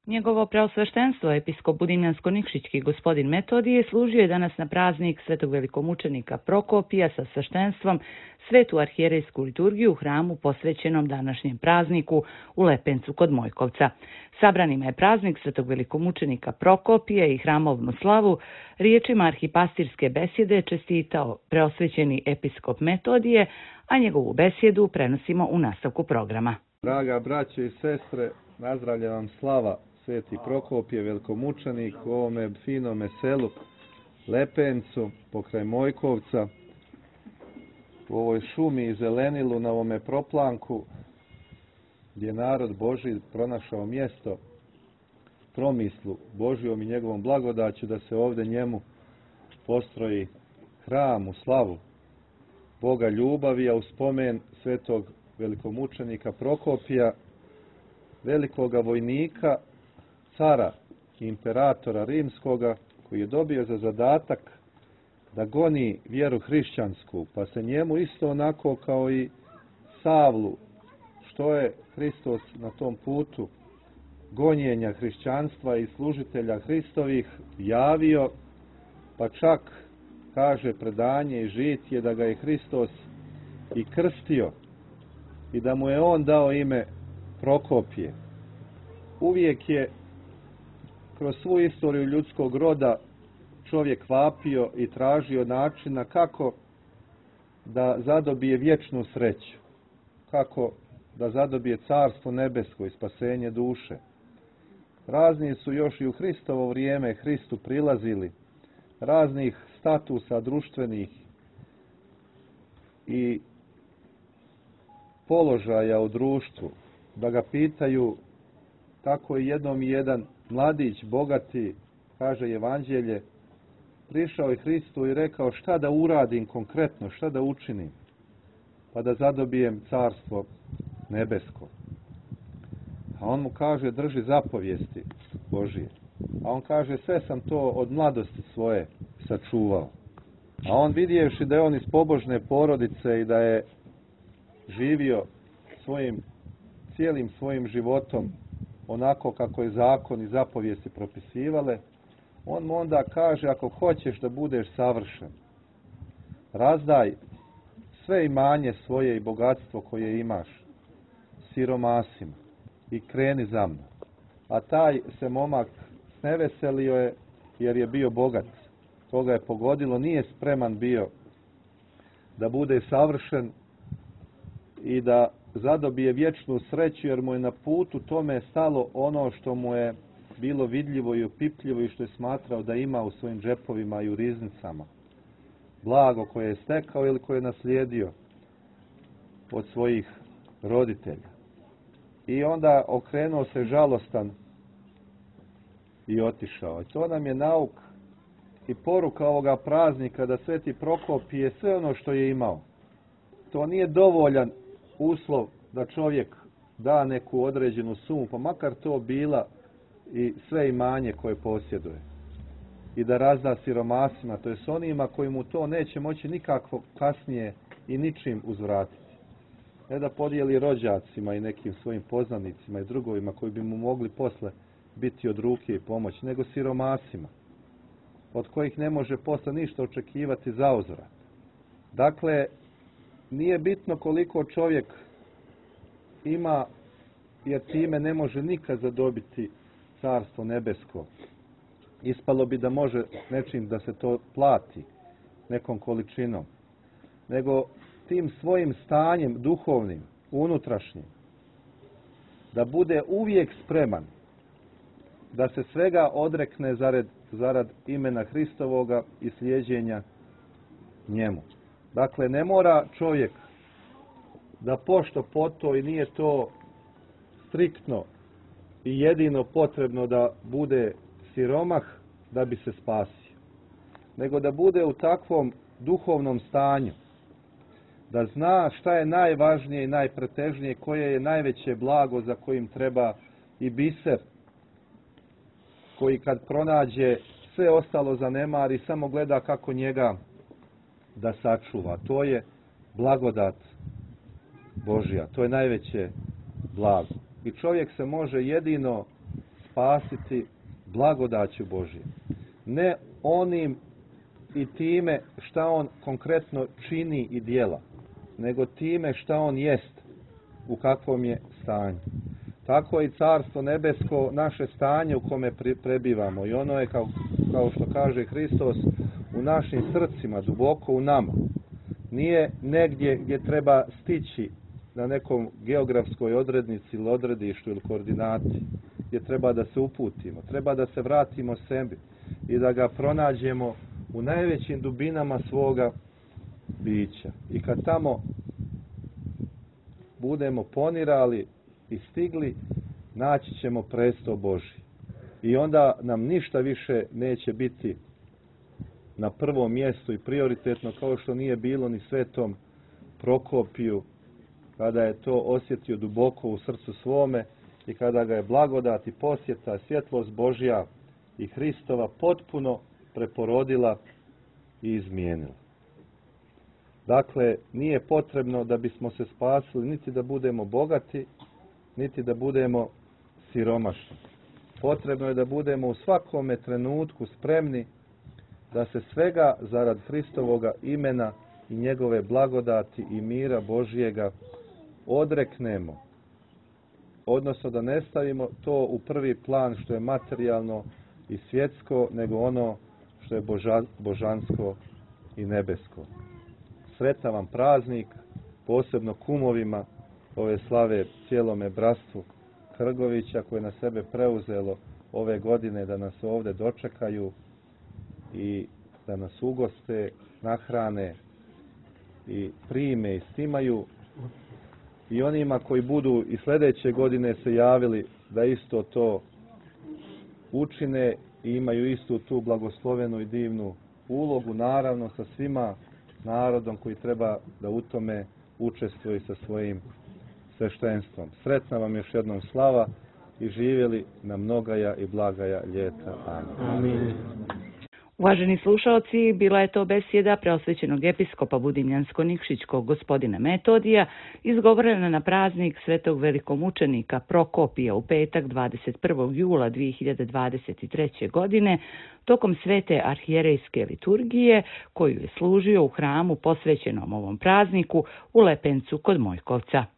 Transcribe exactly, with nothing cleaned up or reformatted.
Njegovo preosveštenstvo, episkop Budimljansko-Nikšićki gospodin Metodije, služio je danas na praznik svetog velikomučenika Prokopija sa sveštenstvom svetu arhijerejsku liturgiju u hramu posvećenom današnjem prazniku u Lepencu kod Mojkovca. Sabranima je praznik svetog velikomučenika Prokopija i hramovnu slavu riječima arhipastirske besjede čestitao preosvećeni episkop Metodije, a njegovu besjedu prenosimo u nastavku programa. Draga braće i sestre, nazdravlja vam slava sveti Prokopije, velikomučenik u ovome finome selu Lepencu, pokraj Mojkovca, u ovoj šumi i zelenilu na ovome proplanku, gdje je narod Božji pronašao mjesto promislu Božjom i njegovom blagodaću da se ovdje njemu postroji hram u slavu Boga ljubavi, a u spomen svetog velikomučenika Prokopija, velikoga vojnika, cara i imperatora rimskoga, koji je dobio za zadatak da goni vjeru hrišćansku, pa se njemu isto onako kao i Savlu, što je Hristos na tom putu gonjenja hrišćanstva i služitelja Hristovih javio, pa čak kaže predanje i žitje da ga je Hristos i krstio i da mu je on dao ime Prokopije. Uvijek je kroz svu istoriju ljudskog roda čovjek vapio i tražio načina kako da zadobije vječnu sreću, kako da zadobije carstvo nebesko i spasenje duše. Razni su još i u Hristovo vrijeme Hristu prilazili, raznih statusa društvenih i položaja u društvu, da ga pitaju. Tako je jednom jedan mladić, bogati, kaže Evanđelje, prišao je Hristu i rekao: šta da uradim konkretno, šta da učinim, pa da zadobijem carstvo nebesko. A on mu kaže: drži zapovijesti Božije. A on kaže: sve sam to od mladosti svoje sačuvao. A on, vidjevši da je on iz pobožne porodice i da je živio svojim, cijelim svojim životom onako kako je zakon i zapovijesti propisivale, on mu onda kaže: ako hoćeš da budeš savršen, razdaj sve imanje svoje i bogatstvo koje imaš siromasima i kreni za mnom. A taj se momak sneveselio je, jer je bio bogat. Toga je pogodilo, nije spreman bio da bude savršen i da zadobije vječnu sreću, jer mu je na putu tome stalo ono što mu je bilo vidljivo i opipljivo i što je smatrao da ima u svojim džepovima i u riznicama. Blago koje je stekao ili koje je naslijedio od svojih roditelja. I onda okrenuo se žalostan i otišao. I to nam je nauk i poruka ovoga praznika, da sveti Prokopije sve ono što je imao. To nije dovoljan uslov da čovjek da neku određenu sumu, pa makar to bila i sve imanje koje posjeduje. I da razda siromasima, to je s onima koji mu to neće moći nikako kasnije i ničim uzvratiti. Ne da podijeli rođacima i nekim svojim poznanicima i drugovima koji bi mu mogli posle biti od ruke i pomoći, nego siromasima, od kojih ne može posle ništa očekivati zauzvrat. Dakle, nije bitno koliko čovjek ima, jer time ne može nikad zadobiti carstvo nebesko. Ispalo bi da može nečim da se to plati, nekom količinom. Nego tim svojim stanjem duhovnim, unutrašnjim, da bude uvijek spreman da se svega odrekne zarad, zarad imena Hristovoga i slijeđenja njemu. Dakle, ne mora čovjek da pošto poto, i nije to striktno i jedino potrebno da bude siromah da bi se spasio, nego da bude u takvom duhovnom stanju, da zna šta je najvažnije i najpretežnije, koje je najveće blago za kojim treba i biser, koji kad pronađe sve ostalo zanemari, samo gleda kako njega da sačuva. To je blagodat Božja, to je najveće blago. I čovjek se može jedino spasiti blagodaću Božje. Ne onim i time šta on konkretno čini i djela, nego time šta on jest, u kakvom je stanju. Tako je i Carstvo nebesko naše stanje u kome prebivamo i ono je, kao, kao što kaže Hristos, u našim srcima, duboko u nama. Nije negdje gdje treba stići na nekom geografskoj odrednici ili odredištu ili koordinati, gdje treba da se uputimo. Treba da se vratimo sebi i da ga pronađemo u najvećim dubinama svoga bića. I kad tamo budemo ponirali i stigli, naći ćemo presto Božji. I onda nam ništa više neće biti na prvom mjestu i prioritetno, kao što nije bilo ni svetom Prokopiju, kada je to osjetio duboko u srcu svome i kada ga je blagodat i posjeta, svjetlost Božja i Hristova potpuno preporodila i izmijenila. Dakle, nije potrebno da bismo se spasili niti da budemo bogati, niti da budemo siromašni. Potrebno je da budemo u svakome trenutku spremni da se svega zarad Hristovoga imena i njegove blagodati i mira Božjega odreknemo. Odnosno da ne stavimo to u prvi plan što je materijalno i svjetsko, nego ono što je boža, božansko i nebesko. Sretan vam praznik, posebno kumovima ove slave, cijelome bratstvu Hrgovića koje na sebe preuzelo ove godine da nas ovdje dočekaju i da nas ugoste, nahrane i prime i stimaju, i onima koji budu i sljedeće godine se javili da isto to učine i imaju istu tu blagoslovenu i divnu ulogu, naravno sa svima narodom koji treba da u tome učestvuje sa svojim sveštenstvom. Sretna vam još jednom slava i živjeli na mnogaja i blagaja ljeta. Amin. Amin. Uvaženi slušalci, bila je to besjeda preosvećenog episkopa Budimljansko-Nikšićkog gospodina Metodija, izgovorena na praznik svetog velikomučenika Prokopija u petak dvadeset prvog jula dvije hiljade dvadeset treće. godine tokom svete arhijerejske liturgije koju je služio u hramu posvećenom ovom prazniku u Lepencu kod Mojkovca.